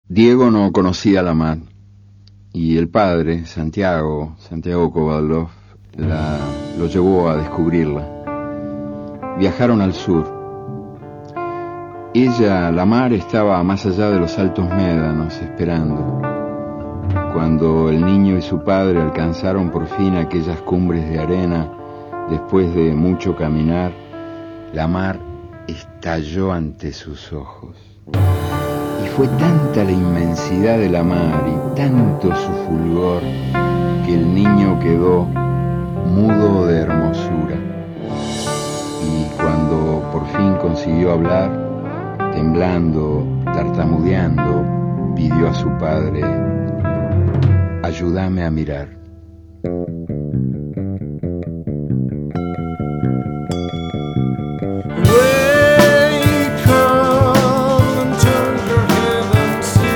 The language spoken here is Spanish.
Diego no conocía la mar y el padre, Santiago Kovaldov, lo llevó a descubrirla. Viajaron al sur. La mar, estaba más allá de los altos médanos, esperando. Cuando el niño y su padre alcanzaron por fin aquellas cumbres de arena, después de mucho caminar, la mar estalló ante sus ojos. Y fue tanta la inmensidad de la mar y tanto su fulgor que el niño quedó mudo de hermosura. Y cuando por fin consiguió hablar, temblando, tartamudeando, pidió a su padre: ayúdame a mirar.